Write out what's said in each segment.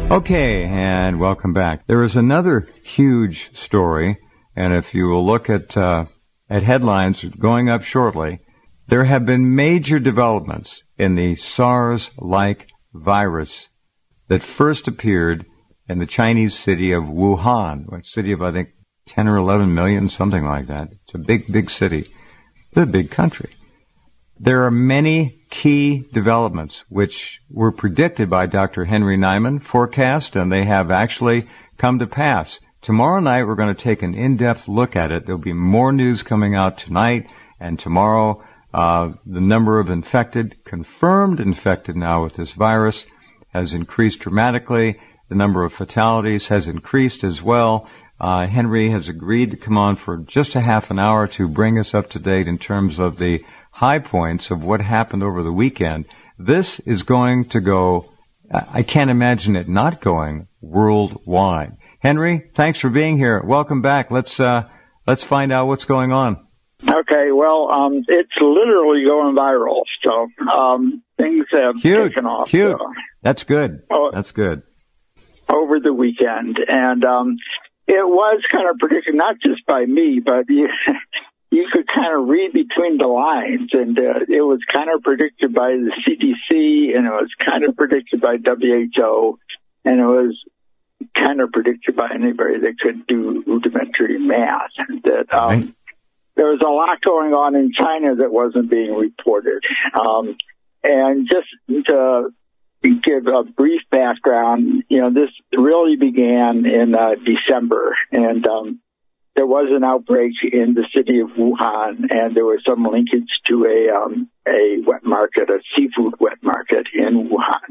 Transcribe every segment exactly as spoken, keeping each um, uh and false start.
Okay, and welcome back. There is another huge story, and if you will look at uh, at headlines going up shortly, there have been major developments in the SARS-like virus that first appeared in the Chinese city of Wuhan, a city of, I think, ten or eleven million, something like that. It's a big, big city. It's a big country. There are many key developments which were predicted by Doctor Henry Nyman, forecast, and they have actually come to pass. Tomorrow night, we're going to take an in-depth look at it. There'll be more news coming out tonight and tomorrow. Uh, the number of infected, confirmed infected now with this virus, has increased dramatically. The number of fatalities has increased as well. Uh, Henry has agreed to come on for just a half an hour to bring us up to date in terms of the high points of what happened over the weekend. This is going to go, I can't imagine it not going worldwide. Henry, thanks for being here. Welcome back. Let's, uh, let's find out what's going on. Okay, well, um, it's literally going viral, so, um, things have Huge, taken off. Huge. Uh, That's good. oh, That's good. Over the weekend, and, um, it was kind of predicted, not just by me, but you, you could kind of read between the lines, and uh, it was kind of predicted by the C D C, and it was kind of predicted by W H O, and it was kind of predicted by anybody that could do rudimentary math. That um, right. There was a lot going on in China that wasn't being reported. Um, and just to give a brief background, you know, this really began in uh, December, and um, there was an outbreak in the city of Wuhan, and there was some linkage to a um, a wet market, a seafood wet market in Wuhan.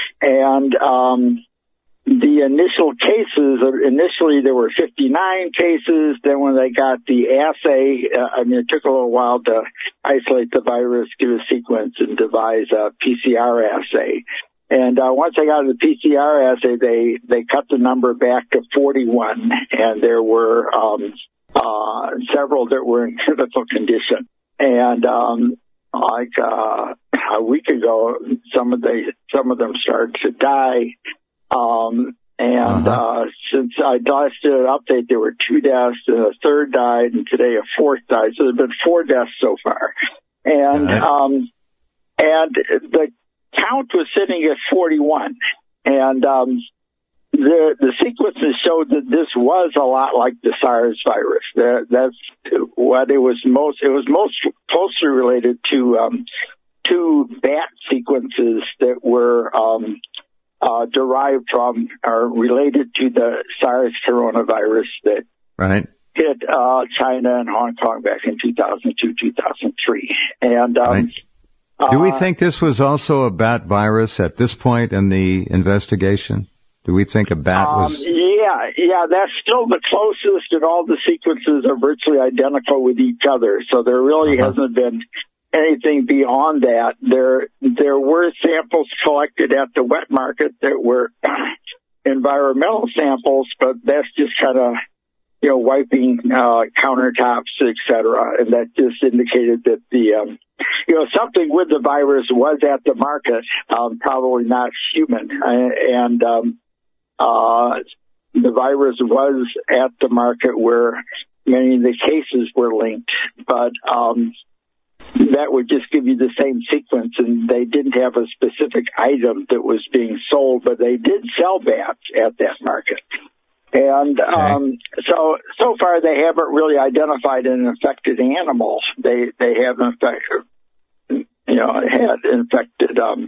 And um, the initial cases, initially there were fifty-nine cases. Then when they got the assay, uh, I mean, it took a little while to isolate the virus, give a sequence, and devise a P C R assay. And uh, once they got the P C R assay, they, they cut the number back to forty-one, and there were um, uh, several that were in critical condition. And um, like uh, a week ago, some of the some of them started to die. Um, and uh-huh. uh, since I last did an update, there were two deaths, and a third died, and today a fourth died. So there have been four deaths so far. And uh-huh. um, and the count was sitting at forty-one, and um, the the sequences showed that this was a lot like the SARS virus. That, that's what it was most. It was most closely related to um, two bat sequences that were um, uh, derived from or related to the SARS coronavirus that right. hit uh, China and Hong Kong back in two thousand two, two thousand three, and. Um, right. Do we think this was also a bat virus at this point in the investigation? Do we think a bat was... Um, yeah, yeah, that's still the closest, and all the sequences are virtually identical with each other. So there really uh-huh. hasn't been anything beyond that. There, there were samples collected at the wet market that were environmental samples, but that's just kind of, you know, wiping uh, countertops, et cetera, and that just indicated that the... Um, You know, something with the virus was at the market, um, probably not human. And um, uh, the virus was at the market where many of the cases were linked. But um, that would just give you the same sequence, and they didn't have a specific item that was being sold, but they did sell bats at that market. And um, okay. so so far they haven't really identified an infected animal. They they have infected, you know, had infected um,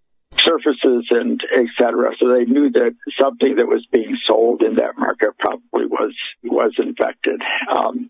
surfaces and et cetera. So they knew that something that was being sold in that market probably was was infected. Um,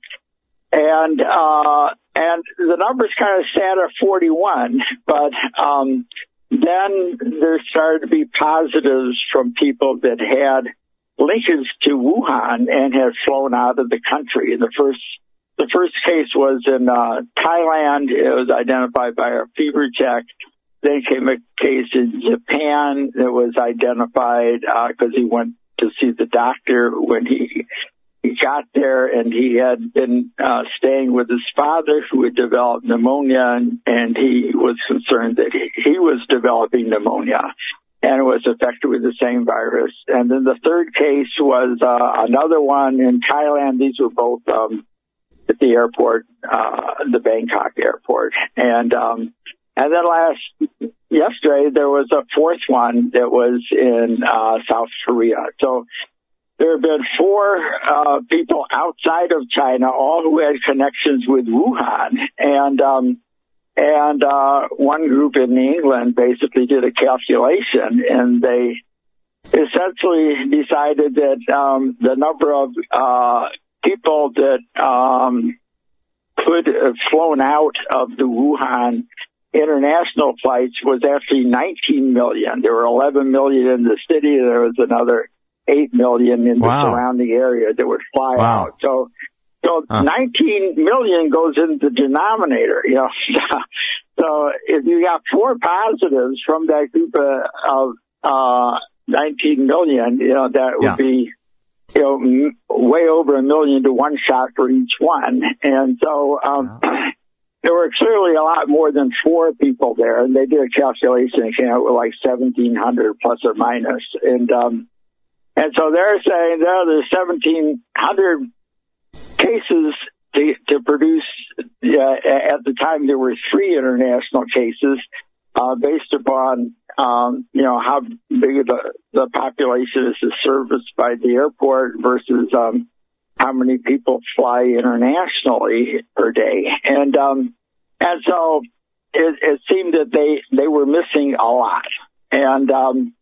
and uh, and the numbers kind of sat at forty-one, but um, then there started to be positives from people that had linkage to Wuhan and has flown out of the country. The first, the first case was in uh, Thailand. It was identified by a fever check. Then came a case in Japan that was identified because uh, he went to see the doctor when he he got there, and he had been uh, staying with his father who had developed pneumonia, and, and he was concerned that he, he was developing pneumonia. and it was affected with the same virus. And then the third case was uh, another one in Thailand. These were both um, at the airport, uh, the Bangkok airport. And um, and then last yesterday there was a fourth one that was in uh, South Korea. So there have been four uh, people outside of China, all who had connections with Wuhan, and um, and uh, one group in England basically did a calculation, and they essentially decided that um, the number of uh, people that um, could have flown out of the Wuhan international flights was actually nineteen million. There were eleven million in the city. There was another eight million in the wow. surrounding area that would fly wow. out. So, so huh. nineteen million goes into the denominator, you know. So if you got four positives from that group of, uh, nineteen million, you know, that would yeah. be, you know, m- way over a million to one shot for each one. And so, um, yeah. there were clearly a lot more than four people there, and they did a calculation and came out with like seventeen hundred plus or minus. And, um, And so they're saying there there's seventeen hundred cases to, to produce. Uh, at the time, there were three international cases uh, based upon, um, you know, how big the, the population is serviced by the airport versus um, how many people fly internationally per day. And um, and so it, it seemed that they, they were missing a lot. And um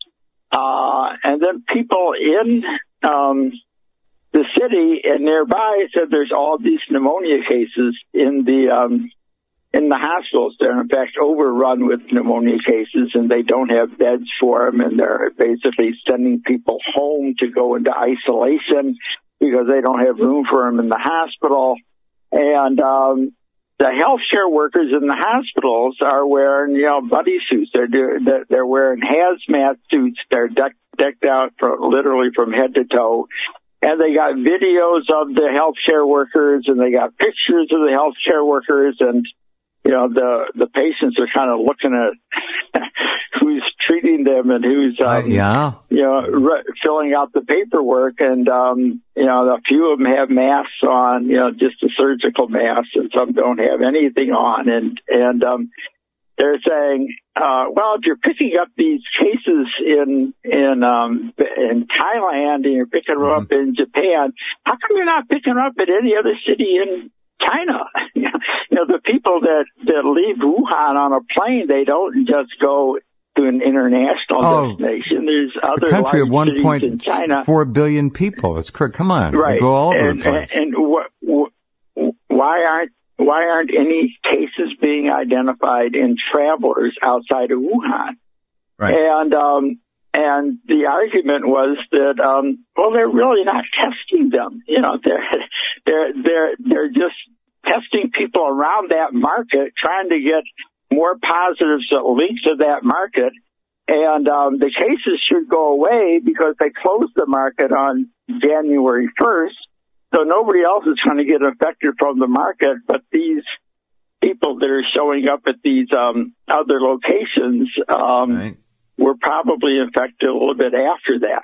Uh, and then people in um, the city and nearby said there's all these pneumonia cases in the um, in the hospitals. They're in fact overrun with pneumonia cases, and they don't have beds for them, and they're basically sending people home to go into isolation because they don't have room for them in the hospital. And um, the healthcare workers in the hospitals are wearing, you know, buddy suits. They're doing, they're wearing hazmat suits. They're decked, decked out from, literally from head to toe. And they got videos of the healthcare workers, and they got pictures of the healthcare workers, and you know, the the patients are kind of looking at who's treating them and who's um, uh, yeah, you know, re- filling out the paperwork. And um, you know, a few of them have masks on, you know, just a surgical mask, and some don't have anything on. And and um, they're saying, uh, well, if you're picking up these cases in in um, in Thailand and you're picking them mm-hmm. up in Japan, how come you're not picking them up at any other city in China? You know, the people that, that leave Wuhan on a plane, they don't just go to an international oh, destination. There's other a country of one point four China. billion people. It's come on, right? Go all over and, the place. And, and wh- wh- why aren't why aren't any cases being identified in travelers outside of Wuhan? Right. And um, and the argument was that um, well, they're really not testing them. You know, they're they're they're they're just testing people around that market, trying to get more positives that link to that market. And um, the cases should go away because they closed the market on January first. So nobody else is going to get affected from the market, but these people that are showing up at these um, other locations um, right. were probably infected a little bit after that.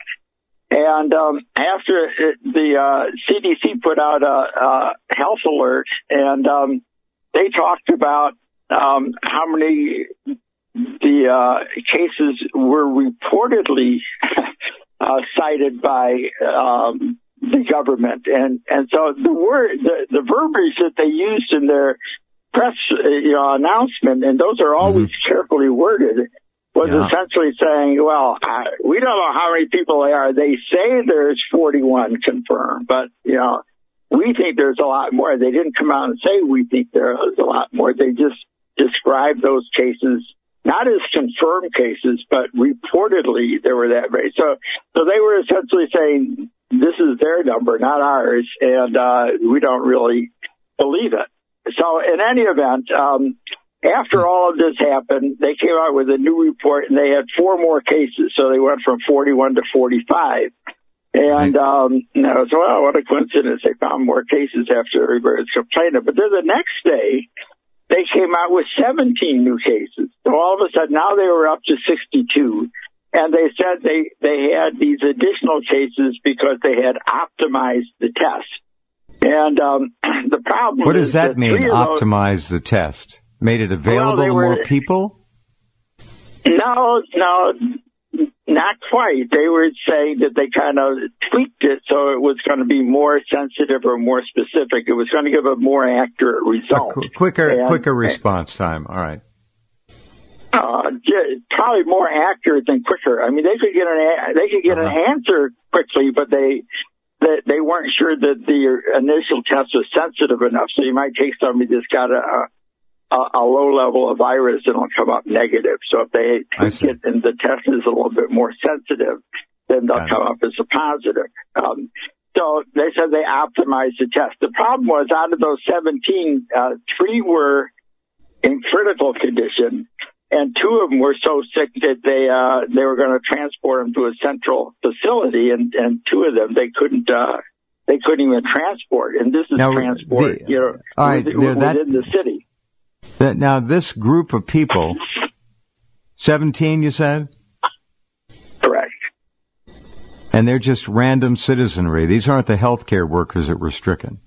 And um, after it, the uh, C D C put out a, a health alert, and um, they talked about um, how many the uh, cases were reportedly uh, cited by um, the government, and and so the word, the, the verbiage that they used in their press you know, announcement, and those are always mm-hmm. carefully worded, was yeah. essentially saying, well, uh, we don't know how many people they are. They say there's forty-one confirmed, but, you know, we think there's a lot more. They didn't come out and say we think there's a lot more. They just described those cases, not as confirmed cases, but reportedly there were that many. So, so they were essentially saying this is their number, not ours, and uh, we don't really believe it. So in any event, um, after all of this happened, they came out with a new report, and they had four more cases. So they went from forty-one to forty-five. And, um, and I was, well, what a coincidence. They found more cases after everybody was complaining. But then the next day, they came out with seventeen new cases. So all of a sudden, now they were up to sixty-two. And they said they, they had these additional cases because they had optimized the test. And um, the problem What does is that that mean, those, optimize the test? Made it available well, to were, more people? No, no, not quite. They were saying that they kind of tweaked it so it was going to be more sensitive or more specific. It was going to give a more accurate result. A qu- quicker, and, quicker response time. All right. Uh, probably more accurate than quicker. I mean, they could get an they could get uh-huh. an answer quickly, but they, they they weren't sure that the initial test was sensitive enough. So you might take somebody that's got a a, a low level of virus and it'll come up negative. So if they tweak it and the test is a little bit more sensitive, then they'll got come it. up as a positive. Um, so they said they optimized the test. The problem was out of those seventeen, uh, three were in critical condition. And two of them were so sick that they uh, they were going to transport them to a central facility, and, and two of them they couldn't uh, they couldn't even transport. And this is now, transport, the, you know, right, within, within that, the city. That, now, this group of people, seventeen, you said? Correct. And they're just random citizenry. These aren't the healthcare workers that were stricken.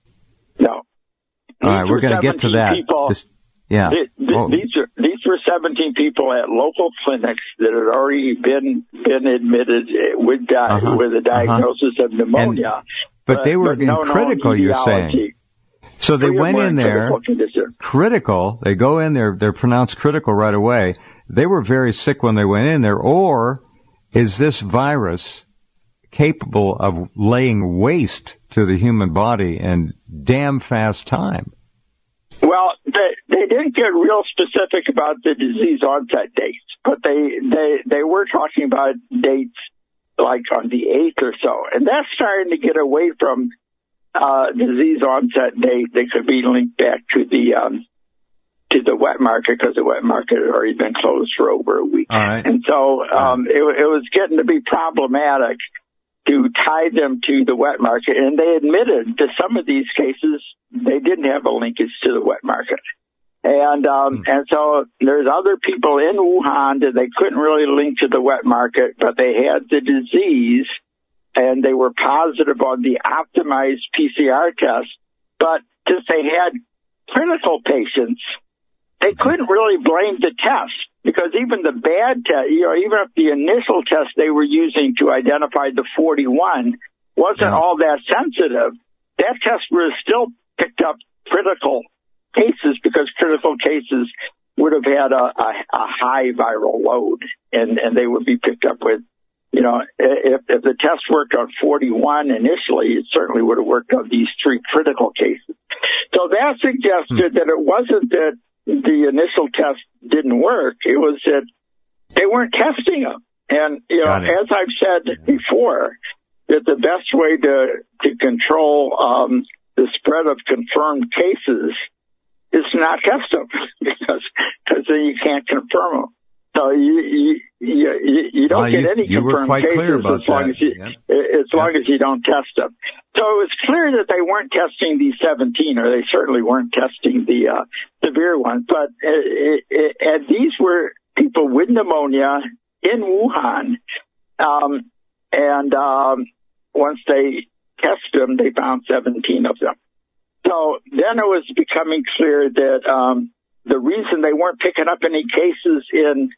No. All right, we're going to get to that. People, this, yeah. Th- th- oh. These are these were seventeen people at local clinics that had already been been admitted with di- uh-huh. with a diagnosis uh-huh. of pneumonia. And, but, but they were but in no critical, you're saying. So they went in there, critical, critical, they go in there, they're pronounced critical right away. They were very sick when they went in there. Or is this virus capable of laying waste to the human body in damn fast time? Well, they, they didn't get real specific about the disease onset dates, but they, they, they were talking about dates like on the eighth or so. And that's starting to get away from uh disease onset date. They could be linked back to the um to the wet market because the wet market had already been closed for over a week. All right. And so um it, it was getting to be problematic to tie them to the wet market. And they admitted to some of these cases they didn't have a linkage to the wet market. And um mm. and so there's other people in Wuhan that they couldn't really link to the wet market, but they had the disease and they were positive on the optimized P C R test. But since they had critical patients, they couldn't really blame the test because even the bad test, you know, even if the initial test they were using to identify the forty-one wasn't yeah. all that sensitive, that test was still picked up critical cases because critical cases would have had a, a, a high viral load and, and they would be picked up with. You know, if, if the test worked on forty-one initially, it certainly would have worked on these three critical cases. So that suggested hmm. that it wasn't that the initial test didn't work. It was that they weren't testing them. And, you know, as I've said before, that the best way to, to control um, the spread of confirmed cases is to not test them because cause then you can't confirm them. So you you you, you don't well, get you, any you confirmed were quite cases clear about as long that. as you yeah. as long yeah. as you don't test them. So it was clear that they weren't testing the seventeen, or they certainly weren't testing the uh, severe ones. But it, it, and these were people with pneumonia in Wuhan, um, and um, once they tested them, they found seventeen of them. So then it was becoming clear that um, the reason they weren't picking up any cases in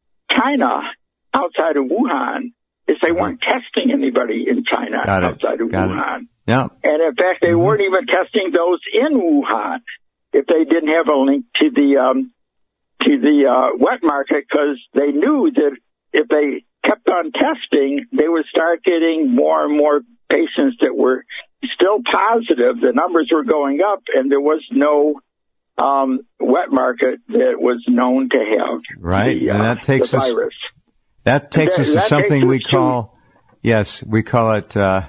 China outside of Wuhan is they weren't testing anybody in China Got outside it. of Got Wuhan. It. Yeah. And in fact, they mm-hmm. weren't even testing those in Wuhan if they didn't have a link to the um, to the uh, wet market, because they knew that if they kept on testing, they would start getting more and more patients that were still positive. The numbers were going up, and there was no um, wet market that was known to have right, the, and that uh, takes the us, virus. That takes that, us to that something we to, call, yes, we call it uh,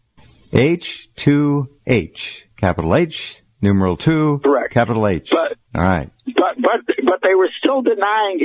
H two H, capital H, numeral two, correct. Capital H. But, all right. But but but they were still denying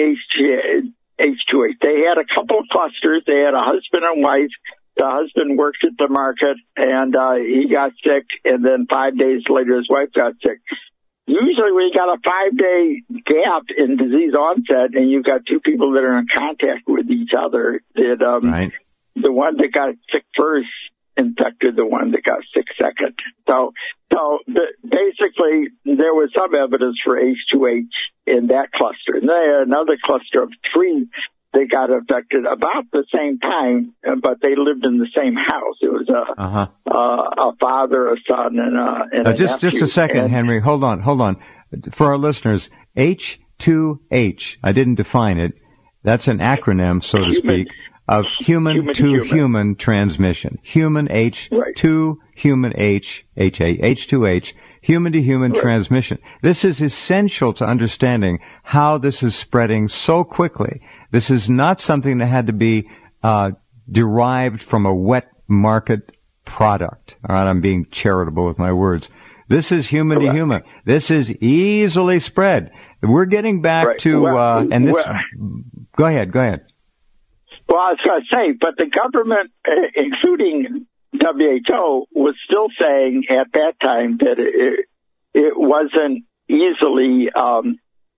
H two H. They had a couple of clusters. They had a husband and wife. The husband worked at the market, and uh, he got sick, and then five days later his wife got sick. usually when you got a five-day gap in disease onset and you've got two people that are in contact with each other, that um, right. the one that got sick first infected the one that got sick second. So, so the, basically, there was some evidence for H two H in that cluster. And they had another cluster of three that got affected about the same time, but they lived in the same house. It was a uh-huh. uh, a father, a son, and a, and uh, a just nephew. Just a second, and, Henry. Hold on, hold on. For our listeners, H two H, I didn't define it. That's an acronym, so to human, speak, of human, human to human. human transmission. Human H right. to human H, H A, H two H, human to human right. transmission. This is essential to understanding how this is spreading so quickly. This is not something that had to be uh, derived from a wet market product. All right, I'm being charitable with my words. This is human Correct. to human. This is easily spread. We're getting back right. to, well, uh, and this, well, go ahead, go ahead. Well, I was going to say, but the government, including W H O, was still saying at that time that it, it wasn't easily um,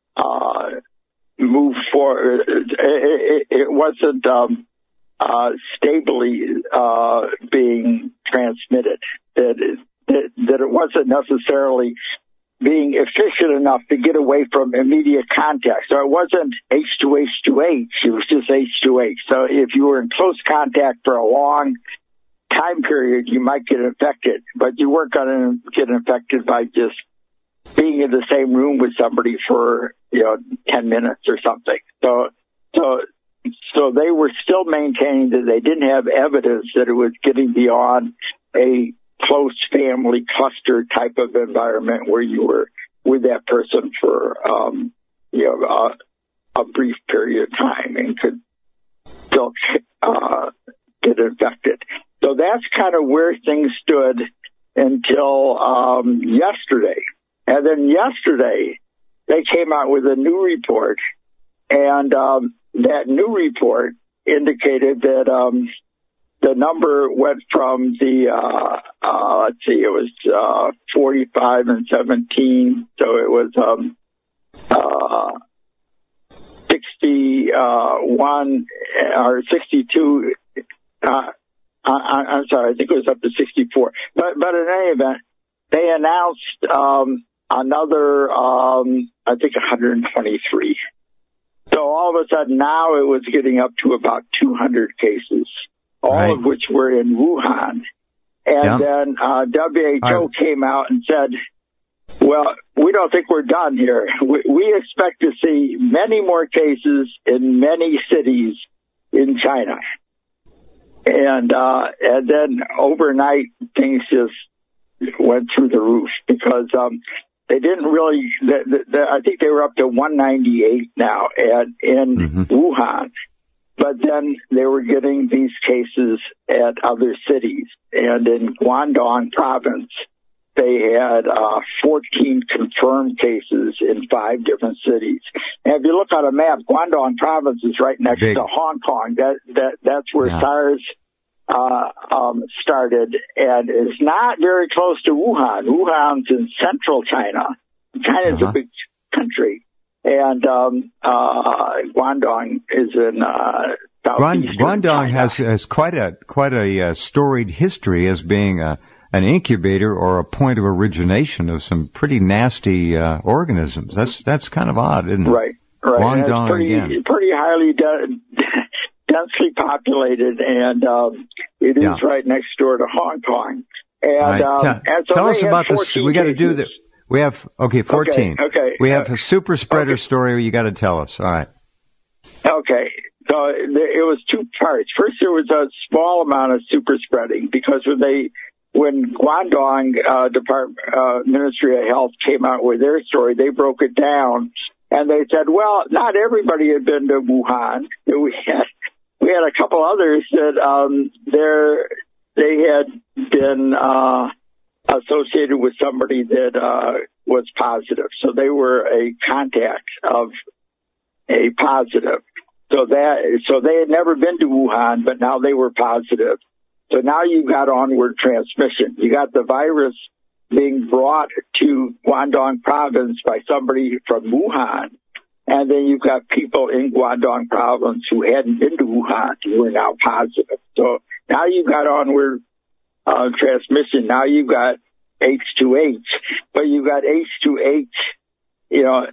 uh, moved forward. It, it, it wasn't um, uh, stably uh, being transmitted. That it, that, that it wasn't necessarily being efficient enough to get away from immediate contact. So it wasn't H two H two H, it was just H two H. So if you were in close contact for a long time period, you might get infected, but you weren't going to get infected by just being in the same room with somebody for, you know, ten minutes or something. So, so, so they were still maintaining that they didn't have evidence that it was getting beyond a close family cluster type of environment where you were with that person for, um, you know, uh, a brief period of time and could still uh, get infected. So that's kind of where things stood until um, yesterday. And then yesterday, they came out with a new report, and um, that new report indicated that um, the number went from the, uh, uh, let's see, it was uh, forty-five and seventeen, so it was um, uh, sixty-one or sixty-two. Uh, I, I'm sorry, I think it was up to sixty-four. But, but in any event, they announced um, another, um, I think, one hundred twenty-three. So all of a sudden now it was getting up to about two hundred cases, all right. of which were in Wuhan. And yeah. then uh, W H O right. came out and said, well, we don't think we're done here. We, we expect to see many more cases in many cities in China. And uh, and then overnight, things just went through the roof because um, they didn't really, the, the, the, I think they were up to one ninety-eight now at, in mm-hmm. Wuhan. But then they were getting these cases at other cities. And in Guangdong province, they had uh, fourteen confirmed cases in five different cities. And if you look on a map, Guangdong province is right next Big. to Hong Kong. That that that's where yeah. SARS uh, um, started, and is not very close to Wuhan. Wuhan's in central China. China's uh-huh. a big country, and um, uh, Guangdong is in uh, southeastern Guangdong China. has has quite a quite a uh, storied history as being a an incubator or a point of origination of some pretty nasty uh, organisms. That's that's kind of odd, isn't it? Right, right. Guangdong pretty, again. pretty highly de- densely populated, and um, it is yeah. right next door to Hong Kong. And, right. um, Tell, and so tell us about this. We got to do this. We have okay, fourteen. Okay. okay. We uh, have a super spreader okay. story. You got to tell us. All right. Okay. So it was two parts. First, there was a small amount of super spreading because when they When Guangdong uh, Department uh, Ministry of Health came out with their story, they broke it down, and they said, "Well, not everybody had been to Wuhan. We had we had a couple others that um, there they had been uh, associated with somebody that uh, was positive, so they were a contact of a positive. So that so they had never been to Wuhan, but now they were positive." So now you've got onward transmission. You got the virus being brought to Guangdong province by somebody from Wuhan. And then you've got people in Guangdong province who hadn't been to Wuhan who are now positive. So now you've got onward uh, transmission. Now you've got H two H, but you've got H two H, you know,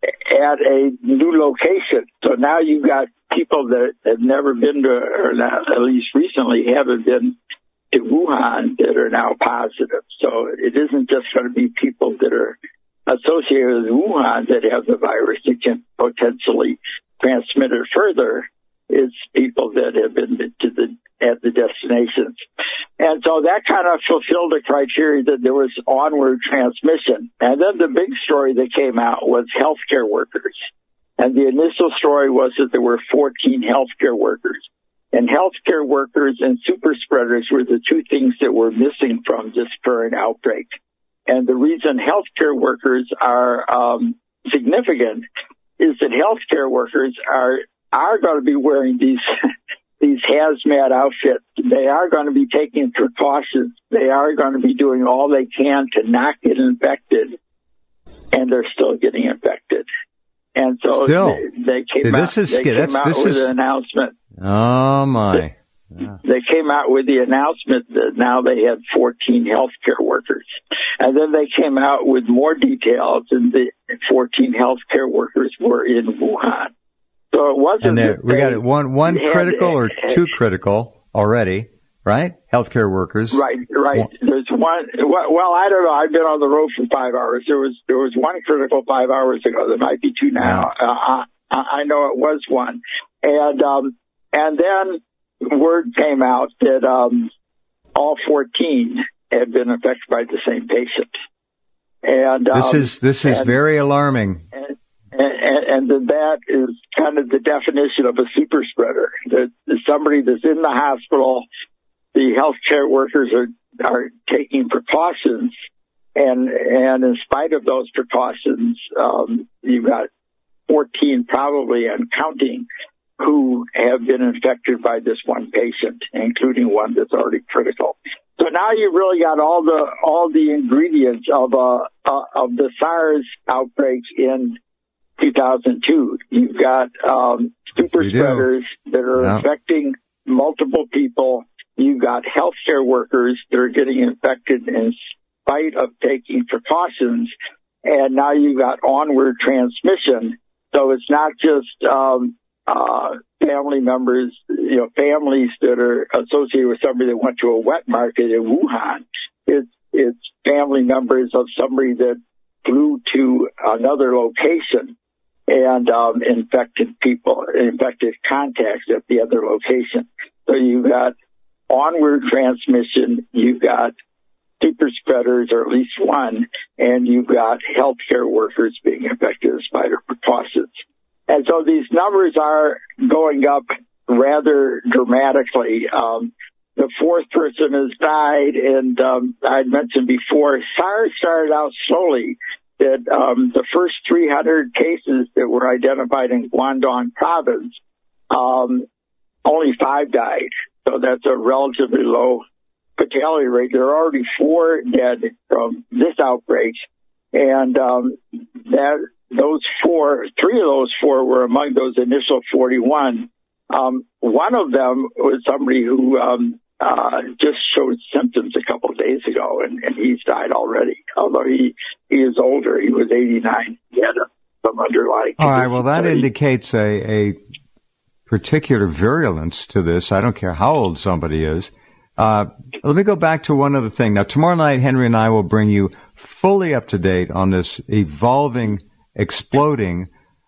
at a new location. So now you've got people that have never been to, or not, at least recently haven't been to Wuhan that are now positive. So it isn't just going to be people that are associated with Wuhan that have the virus that can potentially transmit it further. It's people that have been to the at the destinations. And so that kind of fulfilled the criteria that there was onward transmission. And then the big story that came out was healthcare workers. And the initial story was that there were fourteen healthcare workers. And healthcare workers and super spreaders were the two things that were missing from this current outbreak. And the reason healthcare workers are um, significant is that healthcare workers are are going to be wearing these these hazmat outfits. They are going to be taking precautions. They are going to be doing all they can to not get infected, and they're still getting infected. And so still. they, they came this out, is, they came that's, out this with is, an announcement. Oh, my. Yeah. They came out with the announcement that now they had fourteen healthcare workers. And then they came out with more details, and the fourteen healthcare workers were in Wuhan. So it wasn't. And there, we got it one one had, critical or two critical already, right? Healthcare workers. Right, right. One. There's one. Well, I don't know. I've been on the road for five hours. There was there was one critical five hours ago. There might be two now. Yeah. Uh, I, I know it was one, and um, and then word came out that um, all fourteen had been affected by the same patient. And um, this is this is and, very alarming. And, and, and that is kind of the definition of a super spreader. That somebody that's in the hospital, the healthcare workers are are taking precautions, and and in spite of those precautions, um, you've got fourteen probably and counting who have been infected by this one patient, including one that's already critical. So now you've really got all the all the ingredients of uh, uh of the SARS outbreak in two thousand two. You've got um, super yes, spreaders that are yeah. infecting multiple people. You've got healthcare workers that are getting infected in spite of taking precautions, and now you've got onward transmission. So it's not just um, uh, family members, you know, families that are associated with somebody that went to a wet market in Wuhan. It's it's family members of somebody that flew to another location and um, infected people, infected contacts at the other location. So you've got onward transmission, you've got super spreaders, or at least one, and you've got healthcare workers being infected in spite of precautions. And so these numbers are going up rather dramatically. Um, the fourth person has died, and um, I had mentioned before, SARS started out slowly. That um, the first three hundred cases that were identified in Guangdong province, um, only five died. So that's a relatively low fatality rate. There are already four dead from this outbreak, and um, that those four, three of those four were among those initial forty-one. Um, one of them was somebody who um, uh, just showed symptoms a couple of days ago, and, and he's died already. Although he, he is older, he was eighty-nine. He had some underlying. All right. Well, that indicates a, a particular virulence to this. I don't care how old somebody is. Uh, let me go back to one other thing. Now, tomorrow night, Henry and I will bring you fully up to date on this evolving, exploding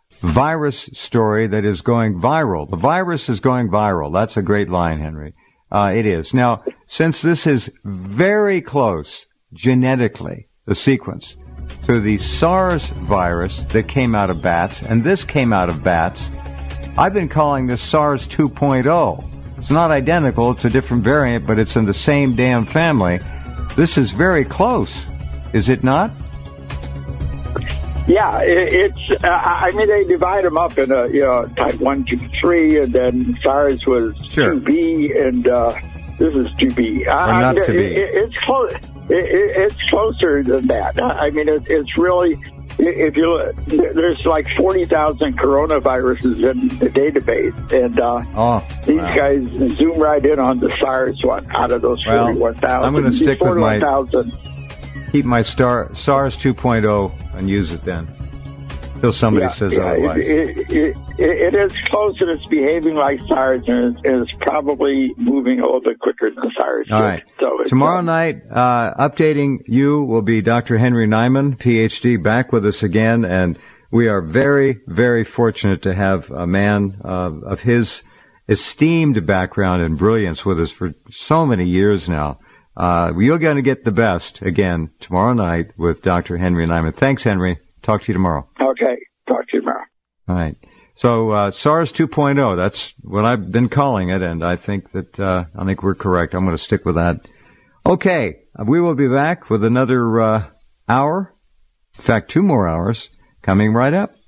virus story that is going viral. The virus is going viral. That's a great line, Henry. Uh, it is. Now, since this is very close genetically, the sequence, to the SARS virus that came out of bats, and this came out of bats, I've been calling this SARS two point oh. It's not identical. It's a different variant, but it's in the same damn family. This is very close, is it not? Yeah, it, it's, uh, I mean, they divide them up in a, you know, type one, two, three, and then SARS was sure. two B, and uh, this is two B. Or not uh, to be. It, it's close. it, it's closer than that. I mean, it, it's really, if you there's like forty thousand coronaviruses in the database, and uh, oh, these wow. guys zoom right in on the SARS one out of those well, forty-one thousand. I'm going to stick with my, thousand. keep my star, SARS two point oh and use it then. Until somebody yeah, says yeah, otherwise. It, it, it, it is close, and it's behaving like SARS, and it's, it's probably moving a little bit quicker than SARS. All right. So Tomorrow um, night, uh, updating you will be Doctor Henry Nyman, P H D, back with us again, and we are very, very fortunate to have a man uh, of his esteemed background and brilliance with us for so many years now. Uh, you're going to get the best again tomorrow night with Doctor Henry Nyman. Thanks, Henry. Talk to you tomorrow. Okay. Talk to you tomorrow. All right. So uh, SARS two point oh, that's what I've been calling it, and I think that uh, I think we're correct. I'm going to stick with that. Okay. We will be back with another uh, hour. In fact, two more hours coming right up.